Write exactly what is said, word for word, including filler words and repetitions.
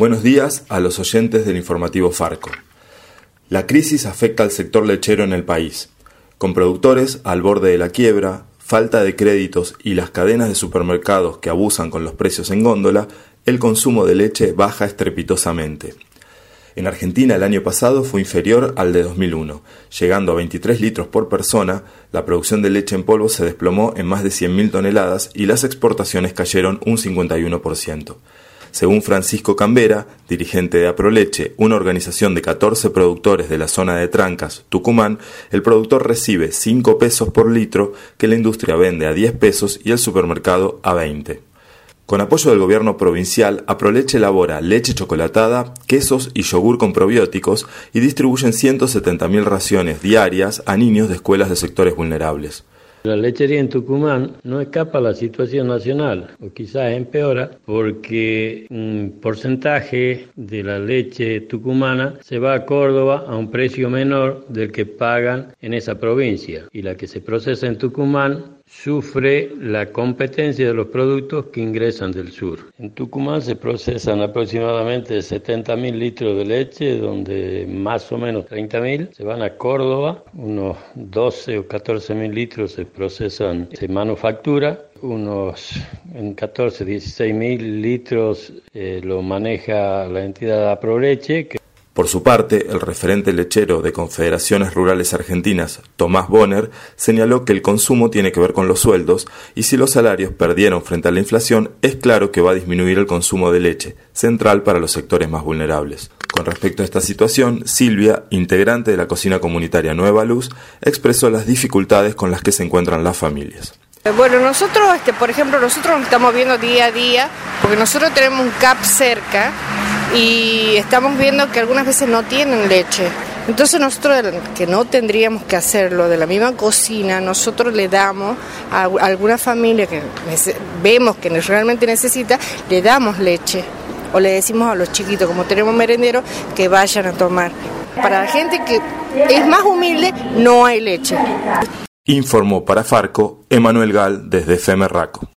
Buenos días a los oyentes del informativo Farco. La crisis afecta al sector lechero en el país, con productores al borde de la quiebra, falta de créditos y las cadenas de supermercados que abusan con los precios en góndola. El consumo de leche baja estrepitosamente. En Argentina el año pasado fue inferior al de dos mil uno, llegando a veintitrés litros por persona. La producción de leche en polvo se desplomó en más de cien mil toneladas y las exportaciones cayeron un cincuenta y uno por ciento. Según Francisco Cambera, dirigente de Aproleche, una organización de catorce productores de la zona de Trancas, Tucumán, el productor recibe cinco pesos por litro que la industria vende a diez pesos y el supermercado a veinte. Con apoyo del gobierno provincial, Aproleche elabora leche chocolatada, quesos y yogur con probióticos y distribuyen ciento setenta mil raciones diarias a niños de escuelas de sectores vulnerables. La lechería en Tucumán no escapa a la situación nacional, o quizás empeora, porque un porcentaje de la leche tucumana se va a Córdoba a un precio menor del que pagan en esa provincia, y la que se procesa en Tucumán sufre la competencia de los productos que ingresan del sur. En Tucumán se procesan aproximadamente setenta mil litros de leche, donde más o menos treinta mil se van a Córdoba, unos doce o catorce mil litros se procesan, se manufactura, unos en catorce, dieciséis mil litros eh, lo maneja la entidad Aproleche. Que Por su parte, el referente lechero de Confederaciones Rurales Argentinas, Tomás Bonner, señaló que el consumo tiene que ver con los sueldos y si los salarios perdieron frente a la inflación, es claro que va a disminuir el consumo de leche, central para los sectores más vulnerables. Con respecto a esta situación, Silvia, integrante de la cocina comunitaria Nueva Luz, expresó las dificultades con las que se encuentran las familias. Bueno, nosotros, este, por ejemplo, nosotros nos estamos viendo día a día, porque nosotros tenemos un C A P cerca y estamos viendo que algunas veces no tienen leche. Entonces nosotros, que no tendríamos que hacerlo de la misma cocina, nosotros le damos a alguna familia que vemos que realmente necesita, le damos leche. O le decimos a los chiquitos, como tenemos merenderos, que vayan a tomar. Para la gente que es más humilde, no hay leche. Informó para Farco Emanuel Gal desde Femerraco.